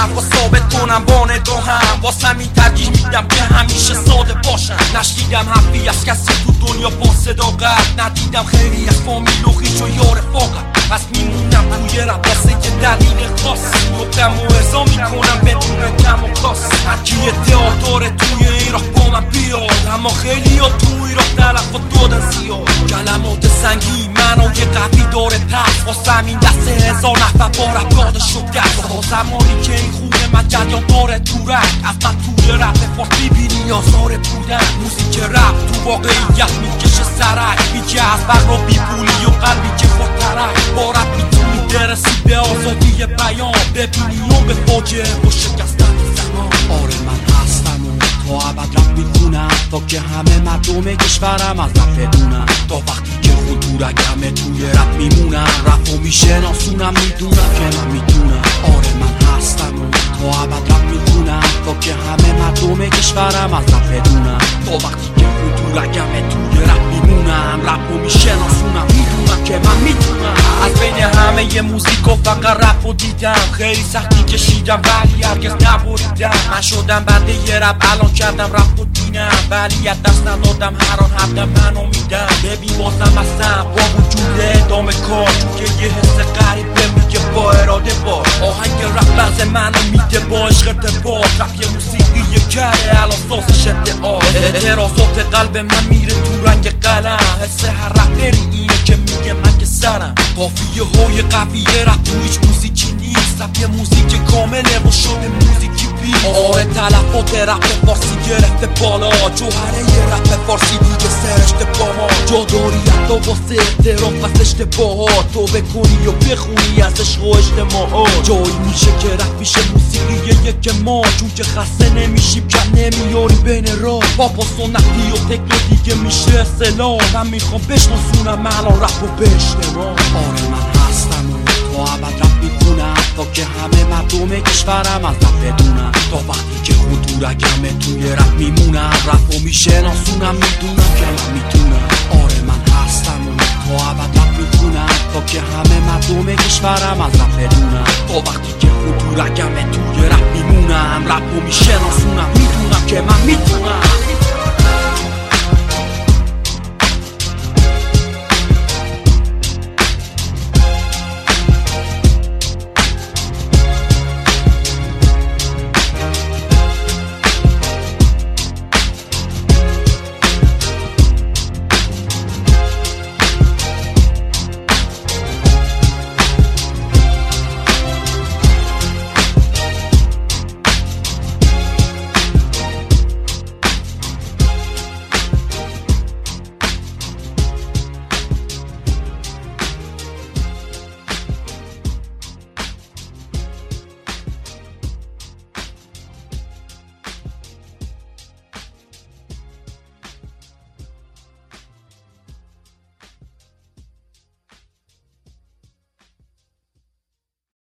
حرفا ثابت کنم با نگاهم، واسه همین ترجیح میدم که همیشه ساده باشم. نشنیدم حرفی از کسی تو دنیا با صداقت، ندیدم خیلی از فامیل و خویش و یار رفاقت. پس میمونم توی رپ واسه یه دلیل خاص، گفتم و ارضا میکنم بدون کم و کاس. هرکی ادعا داره توی این راه با من بیاد، اما خیلی ها توی راه تلفات دادن زیاد. کلمات سنگی منای قوی داره پس، واسه همین دست هزار نفر با رپ داده شده. تا زمانی که این خونه من جریان داره تو رپ، از من توی رپ فارسی بینی آزار بودن. موزیک رپ تو واقعیت میکشه سرک، میگه از بغل بی پولی و قلبی که خودترک. با رپ میتونی برسی به آزادی بیان، ببینی و به فاجعه و شکستن زمان. آره من هستم و تا ابد رپ میکنم، تا که همه مردم کشورم از رپ بدونم. تا وقتی که خود تو رگمه توی رپ میمونم، رپ و میشناسونم، میدونم که من میتونم. آره من هستم و تا ابد رپ میکنم، تا که همه مردم کشورم از رپ بدونم. تا وقتی که خود تو رگمه توی رپ میمونم، رپ و میشناسونم، میدونم که من میتونم. از بین همه ی موزیک و فقط رپ و دیدم، خیلی سختی کشیدم ولی هرگز نبریدم. من شدم بنده ی رپ، الان کردم رپ و دینم، ولی از دست ندادم هر آن حق منو میدم. ببین بازم هستم با وجود ادامه کار، چون که یه حس غریبه میگه با اراده باش. آهنگ رپ بز منو میده با عشق ارتباط، رپ یه موسیقی کره الان سازش ادعا. اعتراضات قلب من میره تو رنگ قلم، حس هر رپری اینه که میگه من که سرم. قافیه های قویه رپ تو هیچ موزیکی نیست، رپ یه موزیک کامله و شده موزیکی بی. آره تلفات رپ فارسی گرفته بالا، جوهره یه رپ فارسی دیگه سرشته با ما. جا داری حتی واسه اعتراف از اشتباهات، تو بکنی و بخونی از عشق و اجتماعات. جایی میشه که رپ میشه موسیقی یک ما، چون که خسته نمیشیم کم نمیاریم بین راه. پاپ و سنتی و تکنو دیگه میشه اصطلاح، من میخوام بشناسونم الان رپ و به اجتماع. آره من هستم و تا ابد رپ میکنم، تا که همه مردم کشورم از رپ بدونم. تا وقتی که خود تو رگمه توی رپ میمونم، رپ و میشناسونم، میدونم که من میتونم. آره من هستم و تا ابد رپ میکنم، تا که همه مردم کشورم از رپ بدونم. تا وقتی که خود تو رگمه توی رپ میمونم، رپ و میشناسونم، میدونم که من میتونم.